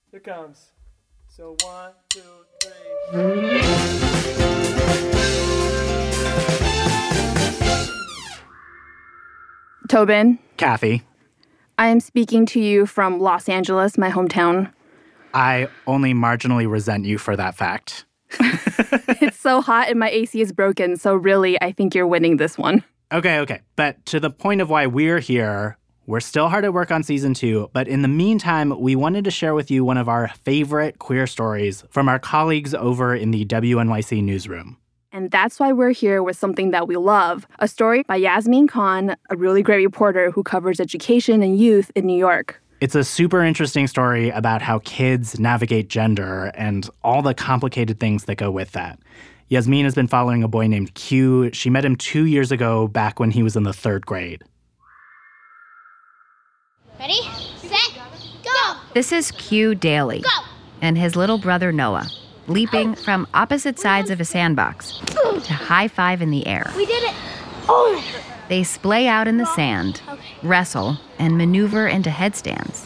Here comes. So 1, 2, 3. Tobin. Kathy. I am speaking to you from Los Angeles, my hometown. I only marginally resent you for that fact. It's so hot and my AC is broken, so really, I think you're winning this one. Okay. But to the point of why we're here, we're still hard at work on season 2, but in the meantime, we wanted to share with you one of our favorite queer stories from our colleagues over in the WNYC newsroom. And that's why we're here with something that we love, a story by Yasmin Khan, a really great reporter who covers education and youth in New York. It's a super interesting story about how kids navigate gender and all the complicated things that go with that. Yasmin has been following a boy named Q. She met him 2 years ago, back when he was in the 3rd grade. Ready, set, go! This is Q Daly and his little brother Noah, leaping from opposite sides of a sandbox to high-five in the air. We did it! Oh! They splay out in the sand, wrestle, and maneuver into headstands.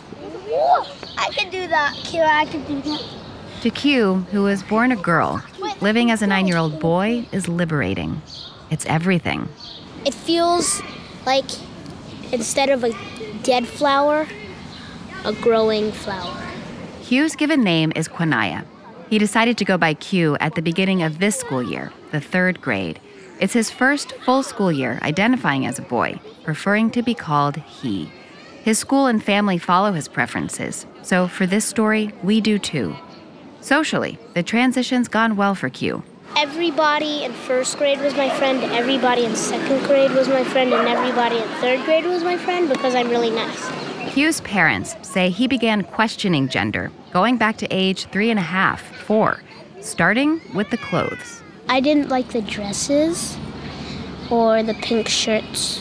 I can do that. Q, I can do that. To Q, who was born a girl, living as a 9-year-old boy is liberating. It's everything. It feels like instead of a dead flower, a growing flower. Q's given name is Quanaya. He decided to go by Q at the beginning of this school year, the 3rd grade. It's his first full school year identifying as a boy, preferring to be called he. His school and family follow his preferences, so for this story, we do too. Socially, the transition's gone well for Q. Everybody in 1st grade was my friend, everybody in 2nd grade was my friend, and everybody in 3rd grade was my friend because I'm really nice. Q's parents say he began questioning gender, going back to age 3.5, 4, starting with the clothes. I didn't like the dresses, or the pink shirts,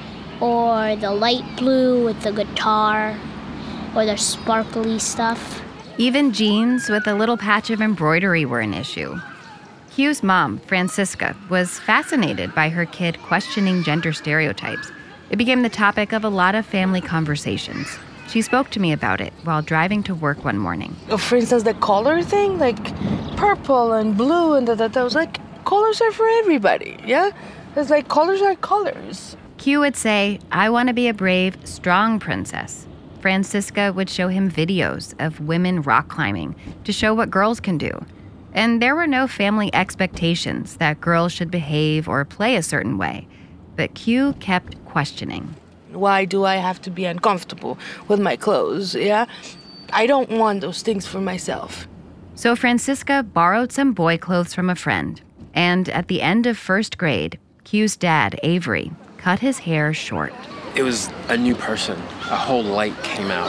or the light blue with the guitar, or the sparkly stuff. Even jeans with a little patch of embroidery were an issue. Q's mom, Francisca, was fascinated by her kid questioning gender stereotypes. It became the topic of a lot of family conversations. She spoke to me about it while driving to work one morning. For instance, the color thing, like purple and blue and that, I was like, colors are for everybody, yeah? It's like colors are colors. Q would say, I want to be a brave, strong princess. Francisca would show him videos of women rock climbing to show what girls can do. And there were no family expectations that girls should behave or play a certain way. But Q kept questioning. Why do I have to be uncomfortable with my clothes, yeah? I don't want those things for myself. So Francisca borrowed some boy clothes from a friend. And at the end of 1st grade, Q's dad, Avery, cut his hair short. It was a new person. A whole light came out.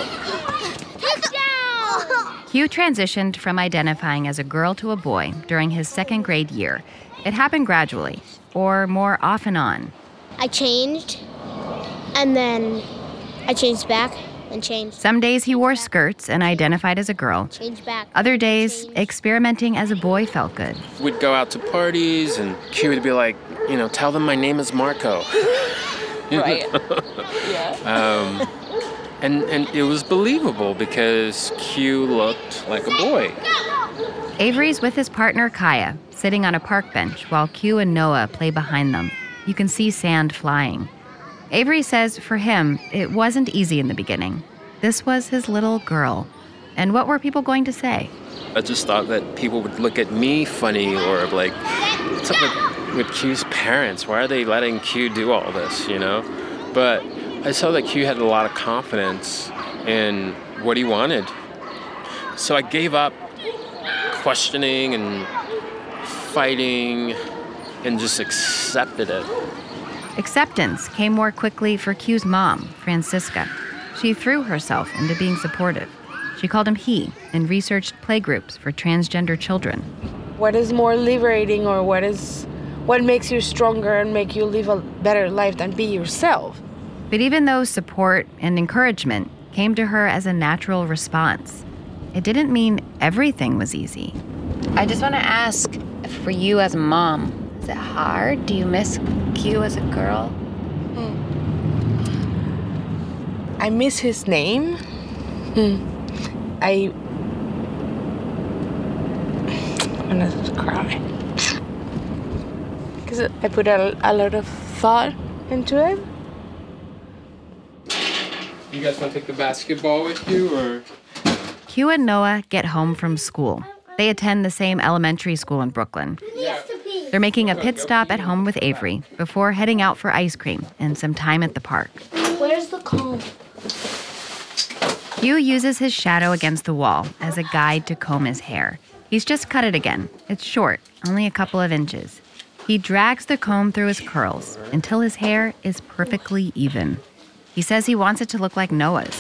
Q transitioned from identifying as a girl to a boy during his 2nd grade year. It happened gradually, or more off and on. I changed, and then I changed back, and changed. Some days he wore skirts and identified as a girl. Changed back. Other days, experimenting as a boy felt good. We'd go out to parties, and Q would be like, tell them my name is Marco. Right. Yeah. And it was believable because Q looked like a boy. Avery's with his partner Kaya, sitting on a park bench while Q and Noah play behind them. You can see sand flying. Avery says for him, it wasn't easy in the beginning. This was his little girl. And what were people going to say? I just thought that people would look at me funny or like, what's up with Q's parents? Why are they letting Q do all this, But I saw that Q had a lot of confidence in what he wanted. So I gave up questioning and fighting and just accepted it. Acceptance came more quickly for Q's mom, Francisca. She threw herself into being supportive. She called him he and researched playgroups for transgender children. What is more liberating, or what makes you stronger and make you live a better life than be yourself? But even though support and encouragement came to her as a natural response, it didn't mean everything was easy. I just want to ask, for you as a mom, is it hard? Do you miss Q as a girl? I miss his name. I and I just cry. Because I put a lot of thought into it. You guys want to take the basketball with you, or? Q and Noah get home from school. They attend the same elementary school in Brooklyn. They're making a pit stop at home with Avery before heading out for ice cream and some time at the park. Where's the comb? Q uses his shadow against the wall as a guide to comb his hair. He's just cut it again. It's short, only a couple of inches. He drags the comb through his curls until his hair is perfectly even. He says he wants it to look like Noah's.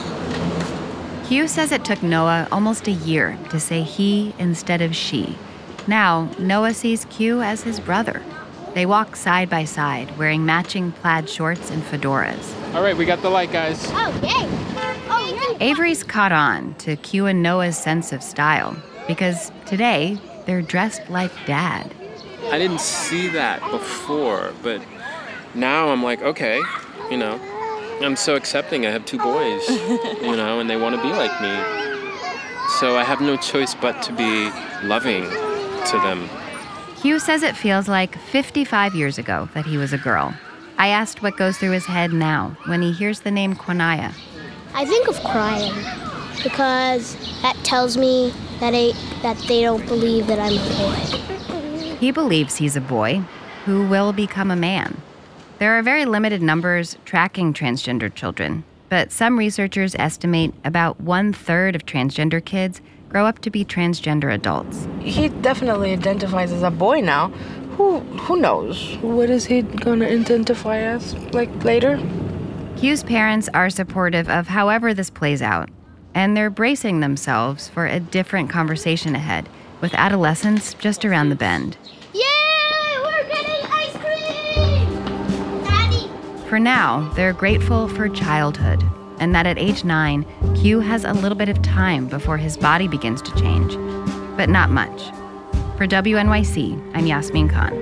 Q says it took Noah almost a year to say he instead of she. Now, Noah sees Q as his brother. They walk side by side, wearing matching plaid shorts and fedoras. All right, we got the light, guys. Oh, yay! Avery's caught on to Q and Noah's sense of style because today they're dressed like Dad. I didn't see that before, but now I'm like, okay, you know, I'm so accepting. I have 2 boys, you know, and they want to be like me. So I have no choice but to be loving to them. Q says it feels like 55 years ago that he was a girl. I asked what goes through his head now when he hears the name Quinaya. I think of crying because that tells me that they don't believe that I'm a boy. He believes he's a boy who will become a man. There are very limited numbers tracking transgender children, but some researchers estimate about 1/3 of transgender kids grow up to be transgender adults. He definitely identifies as a boy now. Who knows? What is he gonna identify as, like, later? Q's parents are supportive of however this plays out, and they're bracing themselves for a different conversation ahead, with adolescence just around the bend. Yay! We're getting ice cream! Daddy! For now, they're grateful for childhood, and that at age 9, Q has a little bit of time before his body begins to change, but not much. For WNYC, I'm Yasmin Khan.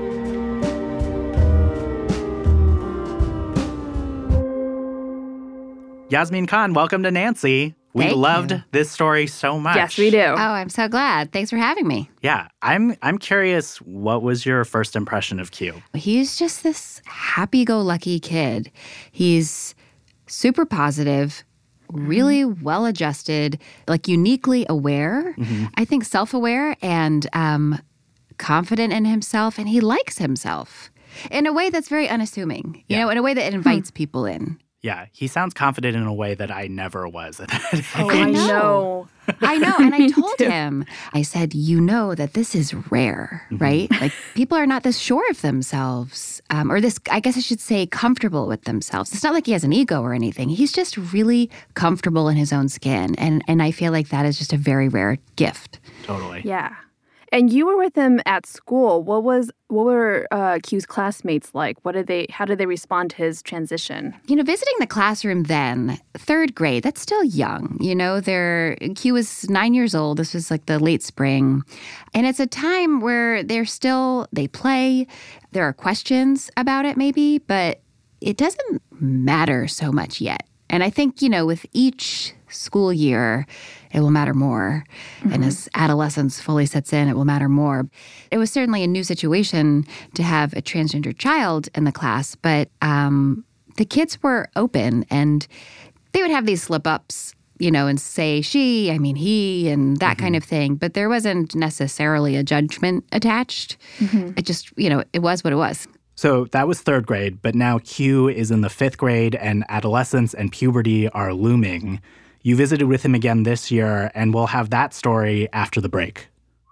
Yasmin Khan, welcome to Nancy. We Thank loved you. this story so much. Yes, we do. Oh, I'm so glad. Thanks for having me. Yeah, I'm curious, what was your first impression of Q? He's just this happy-go-lucky kid. He's super positive, really well-adjusted, like uniquely aware, I think self-aware and confident in himself, and he likes himself in a way that's very unassuming, you know, in a way that invites people in. Yeah, he sounds confident in a way that I never was at that age. Oh, I know. I know, and I told him, I said, you know that this is rare, right? Like, people are not this sure of themselves, or this, I guess I should say, comfortable with themselves. It's not like he has an ego or anything. He's just really comfortable in his own skin, and I feel like that is just a very rare gift. Totally. Yeah. And you were with him at school. What were Q's classmates like? How did they respond to his transition? You know, visiting the classroom then, 3rd grade, that's still young. You know, Q was 9 years old. This was like the late spring. And it's a time where they play. There are questions about it maybe, but it doesn't matter so much yet. And I think, you know, with each school year, it will matter more. And as adolescence fully sets in, it will matter more. It was certainly a new situation to have a transgender child in the class, but the kids were open and they would have these slip-ups, you know, and say she, I mean he, and that kind of thing. But there wasn't necessarily a judgment attached. It just, you know, it was what it was. So that was 3rd grade, but now Q is in the 5th grade and adolescence and puberty are looming. You visited with him again this year, and we'll have that story after the break.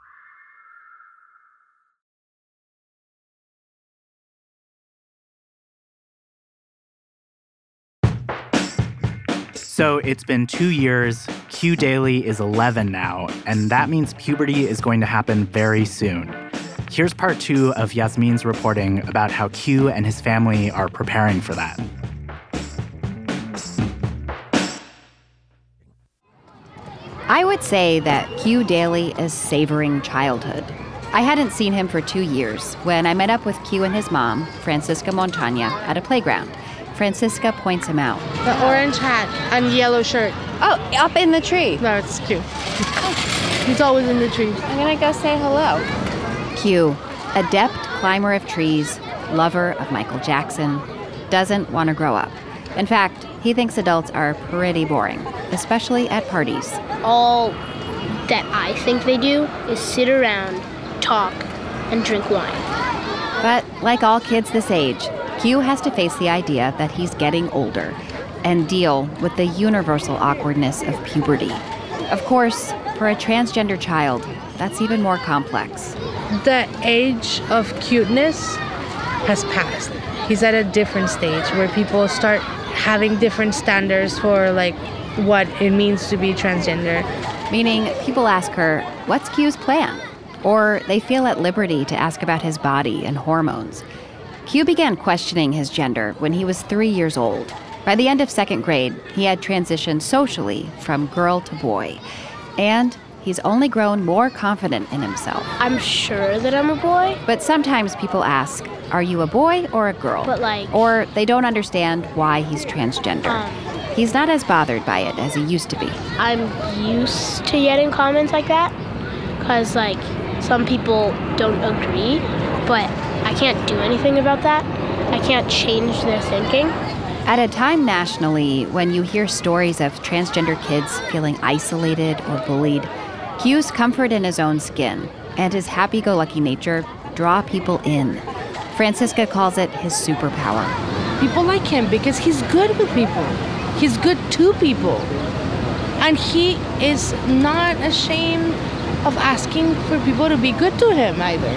So it's been 2 years. Q Daly is 11 now, and that means puberty is going to happen very soon. Here's part 2 of Yasmin's reporting about how Q and his family are preparing for that. I would say that Q Daly is savoring childhood. I hadn't seen him for 2 years when I met up with Q and his mom, Francisca Montaña, at a playground. Francisca points him out. The orange hat and yellow shirt. Oh, up in the tree. No, it's Q. He's always in the trees. I'm gonna go say hello. Q, adept climber of trees, lover of Michael Jackson, doesn't want to grow up. In fact, he thinks adults are pretty boring, especially at parties. All that I think they do is sit around, talk, and drink wine. But like all kids this age, Q has to face the idea that he's getting older and deal with the universal awkwardness of puberty. Of course, for a transgender child, that's even more complex. The age of cuteness has passed. He's at a different stage where people start having different standards for like what it means to be transgender. Meaning, people ask her, what's Q's plan? Or they feel at liberty to ask about his body and hormones. Q began questioning his gender when he was 3 years old. By the end of second grade, he had transitioned socially from girl to boy. And he's only grown more confident in himself. I'm sure that I'm a boy. But sometimes people ask, are you a boy or a girl? But like... Or they don't understand why he's transgender. He's not as bothered by it as he used to be. I'm used to getting comments like that. Because like, some people don't agree. But I can't do anything about that. I can't change their thinking. At a time nationally when you hear stories of transgender kids feeling isolated or bullied, Q's comfort in his own skin and his happy-go-lucky nature draw people in. Francisca calls it his superpower. People like him because he's good with people. He's good to people. And he is not ashamed of asking for people to be good to him either.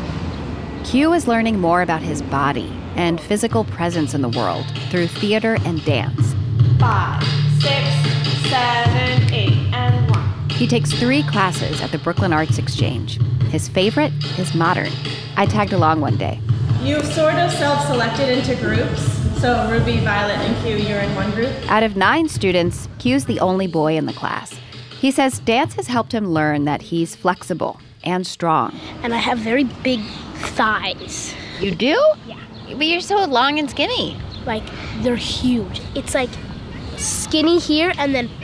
Q is learning more about his body and physical presence in the world through theater and dance. 5, 6, 7, 8, and 1. He takes 3 classes at the Brooklyn Arts Exchange. His favorite is modern. I tagged along one day. You've sort of self-selected into groups. So Ruby, Violet, and Q, you're in one group. Out of 9 students, Q's the only boy in the class. He says dance has helped him learn that he's flexible and strong. And I have very big thighs. You do? Yeah. But you're so long and skinny. Like, they're huge. It's like skinny here and then...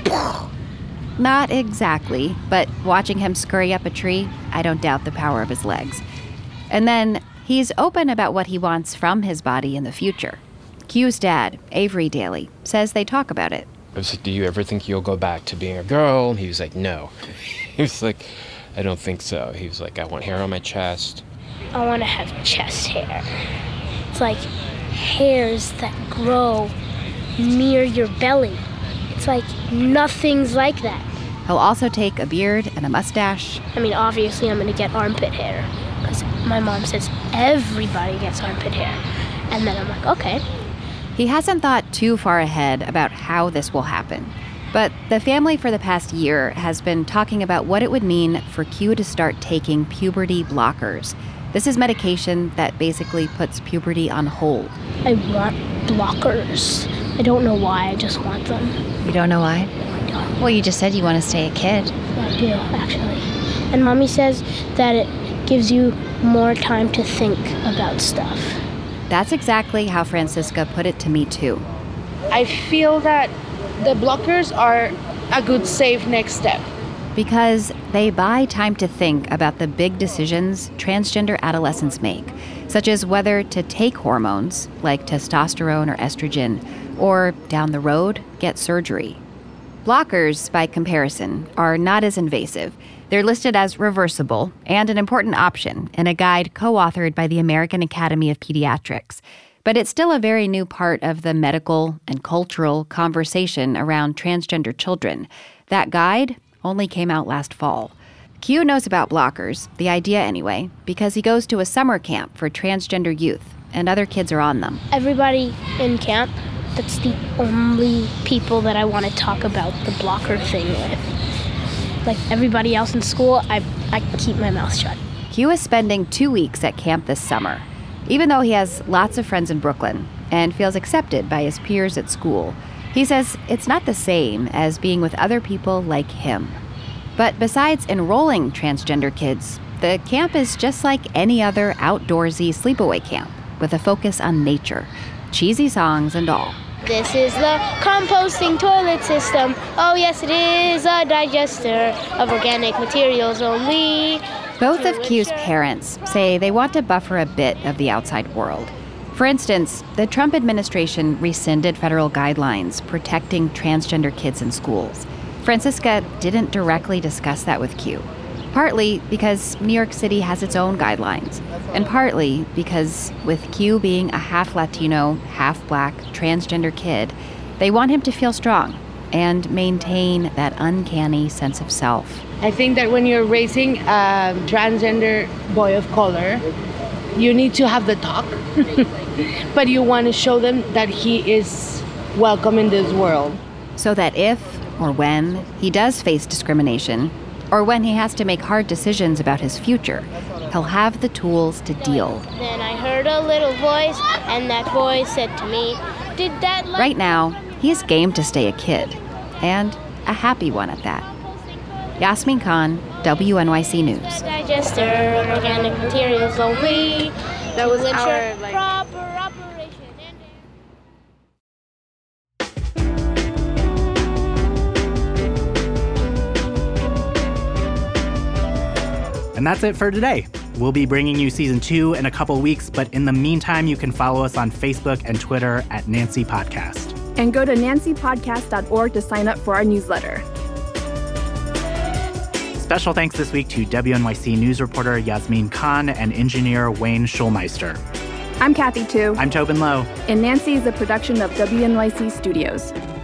Not exactly, but watching him scurry up a tree, I don't doubt the power of his legs. And then he's open about what he wants from his body in the future. Q's dad, Avery Daly, says they talk about it. I was like, do you ever think you'll go back to being a girl? And he was like, no. He was like, I don't think so. He was like, I want hair on my chest. I want to have chest hair. It's like hairs that grow near your belly. It's like nothing's like that. He'll also take a beard and a mustache. I mean, obviously I'm going to get armpit hair because my mom says everybody gets armpit hair. And then I'm like, okay. He hasn't thought too far ahead about how this will happen. But the family for the past year has been talking about what it would mean for Q to start taking puberty blockers. This is medication that basically puts puberty on hold. I want blockers. I don't know why, I just want them. You don't know why? I don't. Well, you just said you want to stay a kid. I do, actually. And Mommy says that it gives you more time to think about stuff. That's exactly how Francisca put it to me, too. I feel that the blockers are a good safe next step. Because they buy time to think about the big decisions transgender adolescents make, such as whether to take hormones, like testosterone or estrogen, or down the road, get surgery. Blockers, by comparison, are not as invasive. They're listed as reversible and an important option in a guide co-authored by the American Academy of Pediatrics. But it's still a very new part of the medical and cultural conversation around transgender children. That guide only came out last fall. Q knows about blockers, the idea anyway, because he goes to a summer camp for transgender youth, and other kids are on them. Everybody in camp, that's the only people that I want to talk about the blocker thing with. Like everybody else in school, I keep my mouth shut. Q is spending 2 weeks at camp this summer. Even though he has lots of friends in Brooklyn and feels accepted by his peers at school, he says it's not the same as being with other people like him. But besides enrolling transgender kids, the camp is just like any other outdoorsy sleepaway camp with a focus on nature, cheesy songs and all. This is the composting toilet system. Oh yes, it is a digester of organic materials only. Both of Q's parents say they want to buffer a bit of the outside world. For instance, the Trump administration rescinded federal guidelines protecting transgender kids in schools. Francisca didn't directly discuss that with Q, partly because New York City has its own guidelines, and partly because with Q being a half Latino, half Black, transgender kid, they want him to feel strong and maintain that uncanny sense of self. I think that when you're raising a transgender boy of color, you need to have the talk, but you want to show them that he is welcome in this world. So that if or when he does face discrimination, or when he has to make hard decisions about his future, he'll have the tools to deal. Then I heard a little voice, and that voice said to me, "Did that..." Right now, he's game to stay a kid, and a happy one at that. Yasmin Khan, WNYC News. Digester of organic materials only. That was ensure our, proper operation. And that's it for today. We'll be bringing you season 2 in a couple weeks, but in the meantime, you can follow us on Facebook and Twitter at Nancy Podcast. And go to nancypodcast.org to sign up for our newsletter. Special thanks this week to WNYC News reporter Yasmin Khan and engineer Wayne Schulmeister. I'm Kathy Tu. I'm Tobin Lowe. And Nancy is a production of WNYC Studios.